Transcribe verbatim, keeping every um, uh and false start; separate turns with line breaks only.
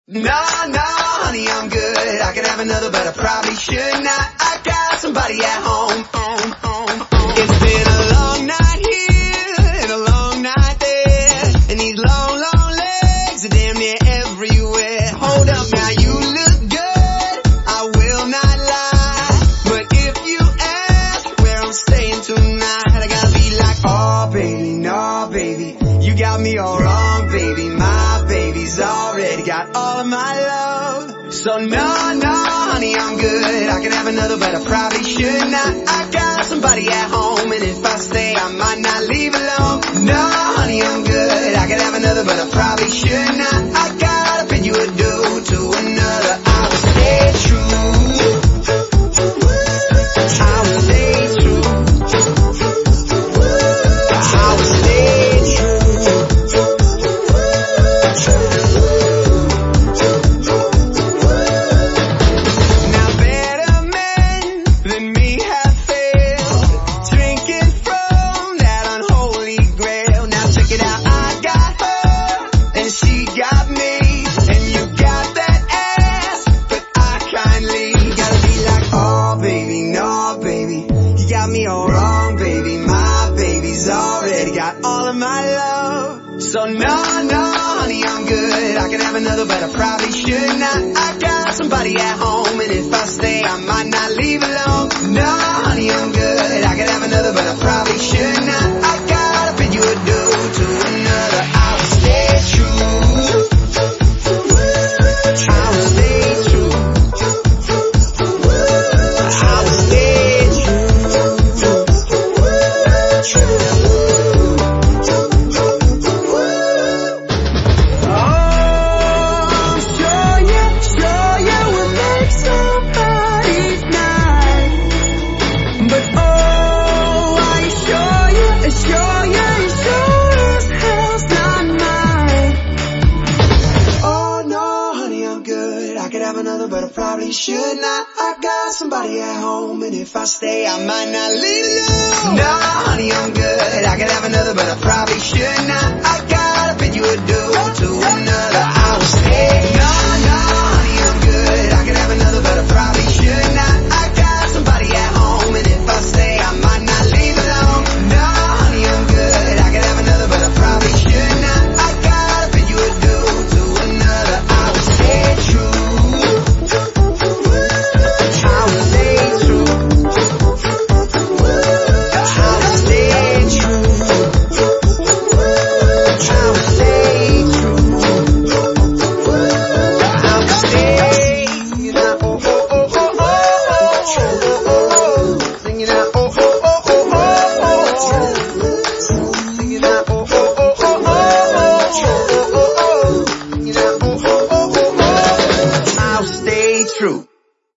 No, no, honey, I'm good. I could have another, but I probably should not. I got somebody at home. home, home, home. It's been a long night here and a long night there, and these long, long legs are damn near everywhere. Hold up now, you look good, I will not lie, but if you ask where I'm staying tonight, I gotta be like, oh baby, no baby, you got me all wrong, baby. My baby's already got all of my love. So no, no, honey, I'm good. I can have another, but I probably should not. I got somebody at home, and if I stay, I might not leave alone. No, honey, I'm good. I can have another, but I probably should not. I gotta pay you a due to another. I will stay true. I will stay true. I will stay true. Me all wrong, baby. My baby's already got all of my love. So no, no, honey, I'm good. I can have another, but I probably should not. I got somebody at home, and if I stay, I might not leave alone. No, honey, I'm good. I can have another, but I probably should not. I gotta pay you a due to another. I will stay true. I will stay true. I will stay true. But I probably should not. I got somebody at home, and if I stay, I might not leave alone. No, honey, I'm good. I could have another, but I probably should not. I gotta pay you a due to another. I will stay. No, no, honey, I'm good. I could have another, but I probably should not. I got somebody at home, and if I stay, I might not leave alone. No, honey, I'm good. I could have another, but I probably should not. I gotta pay you a due to another. I will stay true. True.